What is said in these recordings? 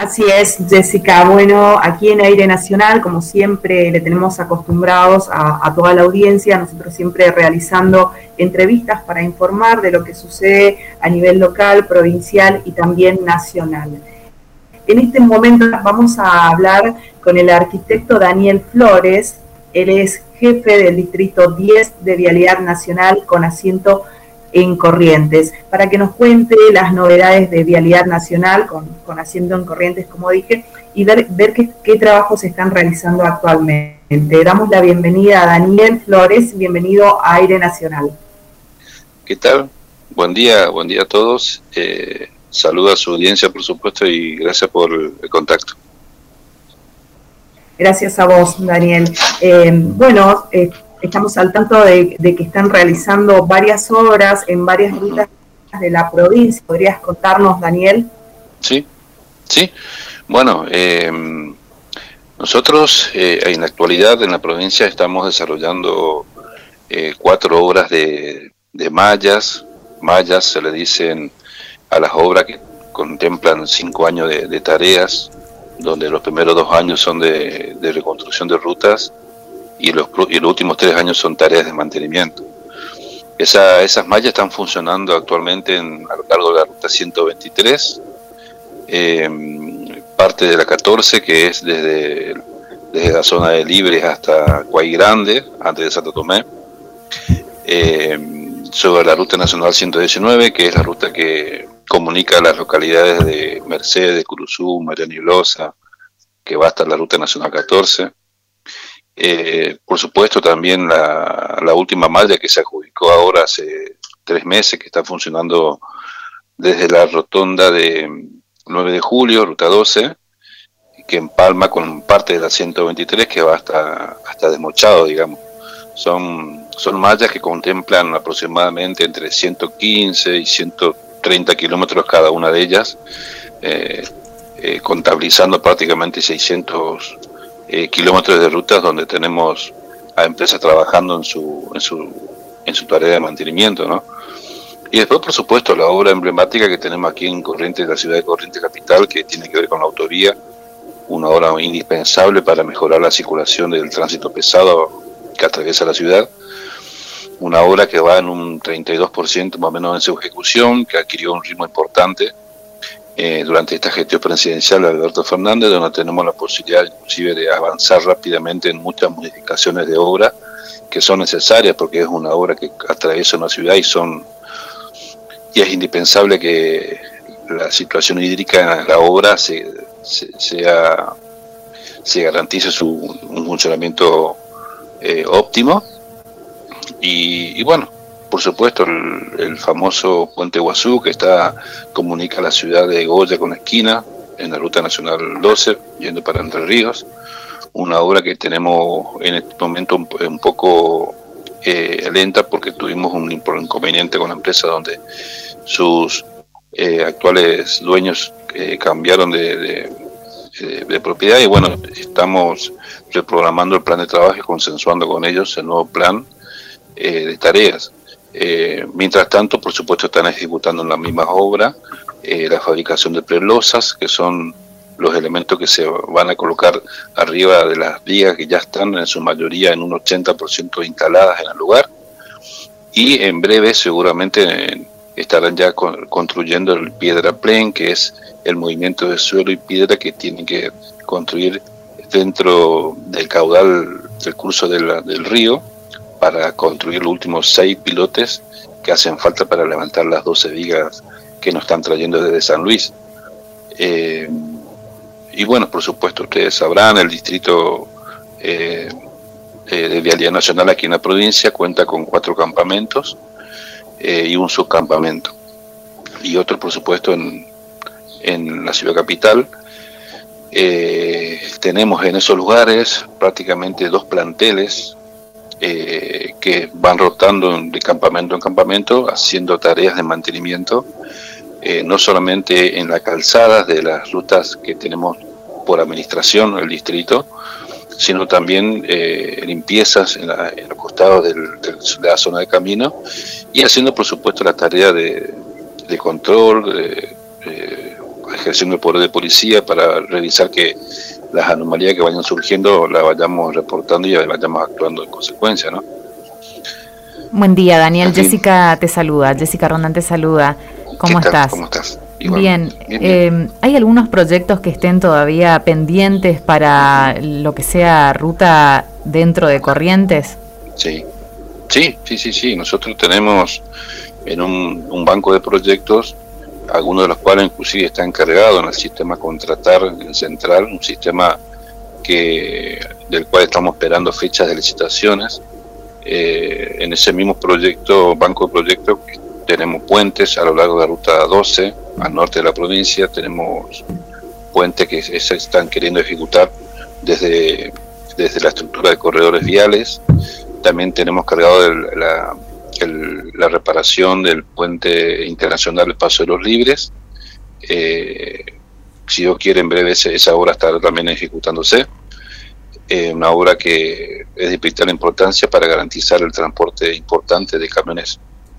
Así es, Jessica. Bueno, aquí en Aire Nacional, como siempre, le tenemos acostumbrados a toda la audiencia, nosotros siempre realizando entrevistas para informar de lo que sucede a nivel local, provincial y también nacional. En este momento vamos a hablar con el arquitecto Daniel Flores. Él es jefe del Distrito 10 de Vialidad Nacional con asiento en Corrientes, para que nos cuente las novedades de Vialidad Nacional con asiento en Corrientes, como dije, y ver qué trabajos se están realizando actualmente. Damos la bienvenida a Daniel Flores, bienvenido a Aire Nacional. ¿Qué tal? Buen día a todos. Saludo a su audiencia, por supuesto, y gracias por el contacto. Gracias a vos, Daniel. Estamos al tanto de que están realizando varias obras en varias rutas de la provincia. ¿Podrías contarnos, Daniel? Sí. Bueno, nosotros en la actualidad en la provincia estamos desarrollando 4 obras de mallas. Mallas se le dicen a las obras que contemplan 5 años de tareas, donde los primeros 2 años son de reconstrucción de rutas y los últimos 3 años son tareas de mantenimiento. Esas mallas están funcionando actualmente a lo largo de la ruta 123, parte de la 14, que es desde la zona de Libres hasta Guay Grande, antes de Santo Tomé, sobre la ruta nacional 119, que es la ruta que comunica las localidades de Mercedes, Curuzú, Mariana y Loza, que va hasta la ruta nacional 14. Por supuesto también la última malla que se adjudicó ahora hace 3 meses, que está funcionando desde la rotonda de 9 de julio, ruta 12, que empalma con parte de la 123 que va hasta Desmochado, digamos. Son mallas que contemplan aproximadamente entre 115 y 130 kilómetros cada una de ellas, contabilizando prácticamente 600 kilómetros de rutas donde tenemos a empresas trabajando en su tarea de mantenimiento, ¿no? Y después, por supuesto, la obra emblemática que tenemos aquí en Corrientes, la ciudad de Corrientes capital, que tiene que ver con la autovía, una obra indispensable para mejorar la circulación del tránsito pesado que atraviesa la ciudad, una obra que va en un 32% más o menos en su ejecución, que adquirió un ritmo importante durante esta gestión presidencial de Alberto Fernández, donde tenemos la posibilidad inclusive de avanzar rápidamente en muchas modificaciones de obra que son necesarias, porque es una obra que atraviesa una ciudad y es indispensable que la situación hídrica en la obra se garantice un funcionamiento óptimo. Y bueno, por supuesto el famoso Puente Guazú, que comunica la ciudad de Goya con Esquina en la ruta nacional 12 yendo para Entre Ríos, una obra que tenemos en este momento un poco lenta, porque tuvimos un inconveniente con la empresa donde sus actuales dueños cambiaron de propiedad, y bueno, estamos reprogramando el plan de trabajo y consensuando con ellos el nuevo plan de tareas. Mientras tanto, por supuesto, están ejecutando en la misma obra la fabricación de prelosas, que son los elementos que se van a colocar arriba de las vigas que ya están en su mayoría en un 80% instaladas en el lugar, y en breve seguramente estarán ya construyendo el piedra plen, que es el movimiento de suelo y piedra que tienen que construir dentro del caudal del curso del río, para construir los últimos 6 pilotes que hacen falta para levantar las 12 vigas que nos están trayendo desde San Luis. Y bueno, por supuesto, ustedes sabrán, el distrito de Vialidad Nacional aquí en la provincia cuenta con 4 campamentos y un subcampamento, y otro, por supuesto, en la ciudad capital. Tenemos en esos lugares prácticamente 2 planteles que van rotando de campamento en campamento, haciendo tareas de mantenimiento, no solamente en las calzadas de las rutas que tenemos por administración el distrito, sino también limpiezas en los costados de la zona de camino, y haciendo, por supuesto, la tarea de control, ejerciendo el poder de policía para revisar que las anomalías que vayan surgiendo las vayamos reportando y vayamos actuando en consecuencia, ¿no? Buen día, Daniel. Jessica te saluda. Jessica Rondán te saluda. ¿Cómo estás? ¿Cómo estás? Bien. ¿Hay algunos proyectos que estén todavía pendientes para lo que sea ruta dentro de Corrientes? Sí. Nosotros tenemos en un banco de proyectos, algunos de los cuales inclusive están cargados en el sistema Contratar en Central, un sistema del cual estamos esperando fechas de licitaciones. En ese mismo proyecto, banco de proyectos, tenemos puentes a lo largo de la ruta 12, al norte de la provincia, tenemos puentes que se están queriendo ejecutar desde la estructura de corredores viales. También tenemos cargado la reparación del puente internacional del Paso de los Libres. Si Dios quiere, en breve esa obra estará también ejecutándose. Una obra que es de vital importancia para garantizar el transporte importante de camiones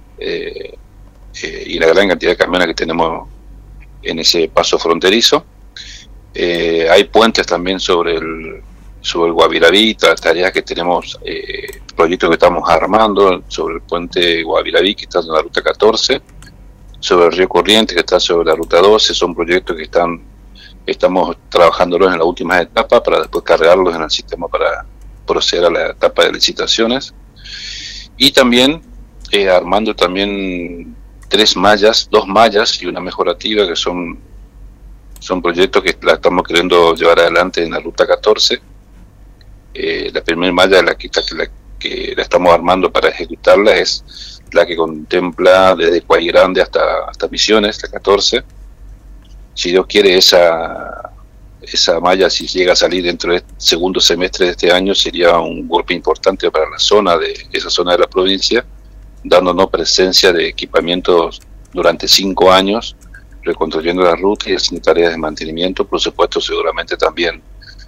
y la gran cantidad de camiones que tenemos en ese paso fronterizo. Hay puentes también sobre el Guaviraví, tareas que tenemos, proyectos que estamos armando sobre el puente Guaviraví, que está en la ruta 14, sobre el río Corrientes, que está sobre la ruta 12. Son proyectos que estamos trabajándolos en las últimas etapas para después cargarlos en el sistema para proceder a la etapa de licitaciones. Y también armando también 2 mallas y una mejorativa, que son proyectos que la estamos queriendo llevar adelante en la ruta 14. La primera malla, la que la estamos armando para ejecutarla, es la que contempla desde Cuay Grande hasta Misiones, la 14. Si Dios quiere, esa malla, si llega a salir dentro del segundo semestre de este año, sería un golpe importante para esa zona de la provincia, dándonos presencia de equipamientos durante 5 años, reconstruyendo la ruta y haciendo tareas de mantenimiento. Por supuesto, seguramente también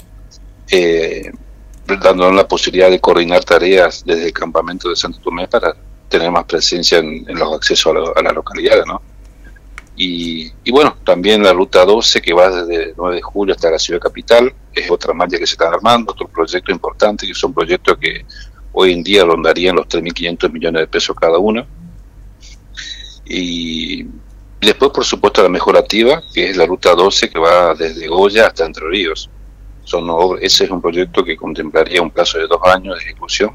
dándonos la posibilidad de coordinar tareas desde el campamento de Santo Tomé para tener más presencia en los accesos a la localidad, ¿no? Y bueno, también la ruta 12, que va desde el 9 de julio hasta la ciudad capital, es otra malla que se está armando, otro proyecto importante, que son proyectos que hoy en día rondarían los 3.500 millones de pesos cada uno. Y después, por supuesto, la mejorativa, que es la ruta 12, que va desde Goya hasta Entre Ríos. Ese es un proyecto que contemplaría un plazo de 2 años de ejecución.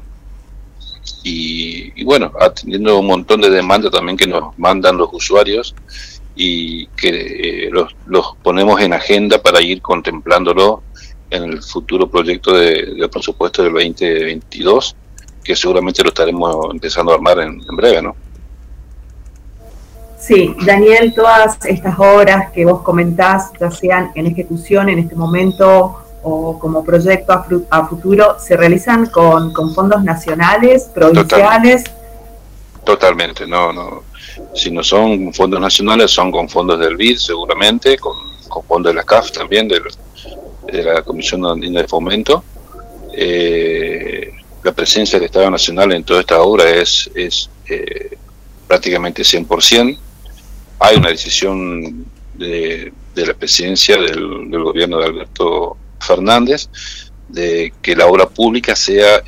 Y bueno, atendiendo un montón de demandas también que nos mandan los usuarios, y que los ponemos en agenda para ir contemplándolo en el futuro proyecto del presupuesto del 2022, que seguramente lo estaremos empezando a armar en breve, ¿no? Sí, Daniel, todas estas obras que vos comentás, ya sean en ejecución en este momento o como proyecto a futuro, ¿se realizan con fondos nacionales, provinciales? Totalmente, no. Si no son fondos nacionales, son con fondos del BID seguramente, con fondos de la CAF también, de la Comisión Andina de Fomento. La presencia del Estado Nacional en toda esta obra es prácticamente 100%. Hay una decisión de la presidencia del gobierno de Alberto Fernández de que la obra pública sea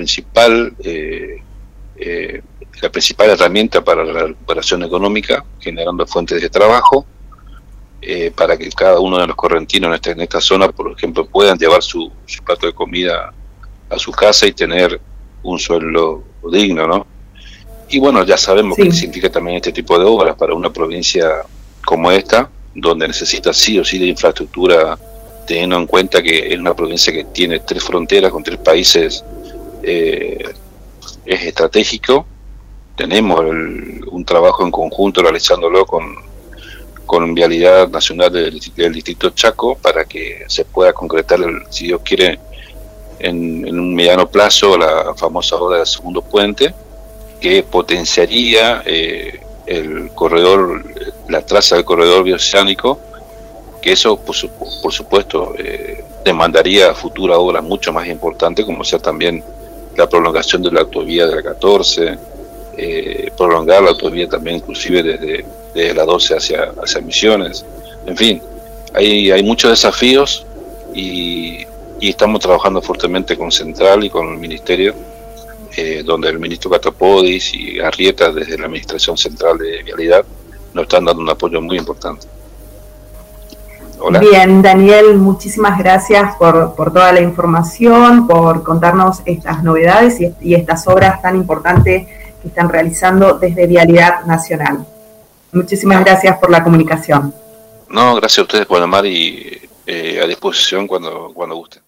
la principal herramienta para la recuperación económica, generando fuentes de trabajo, para que cada uno de los correntinos en esta zona, por ejemplo, puedan llevar su plato de comida a su casa y tener un sueldo digno, ¿no? Y bueno, ya sabemos qué significa también este tipo de obras para una provincia como esta, donde necesita sí o sí de infraestructura, teniendo en cuenta que es una provincia que tiene 3 fronteras con 3 países. Es estratégico. Tenemos un trabajo en conjunto realizándolo con Vialidad Nacional del Distrito Chaco para que se pueda concretar, si Dios quiere, en un mediano plazo, la famosa obra del segundo puente, que potenciaría el corredor, la traza del corredor bioceánico, que eso por supuesto demandaría futura obra mucho más importante, como sea también la prolongación de la autovía de la 14, prolongar la autovía también inclusive desde la 12 hacia Misiones. En fin, hay muchos desafíos y estamos trabajando fuertemente con Central y con el Ministerio, donde el ministro Catopodis y Arrieta desde la Administración Central de Vialidad nos están dando un apoyo muy importante. Hola. Bien, Daniel, muchísimas gracias por toda la información, por contarnos estas novedades y estas obras tan importantes que están realizando desde Vialidad Nacional. Muchísimas gracias por la comunicación. No, gracias a ustedes por llamar y a disposición cuando gusten.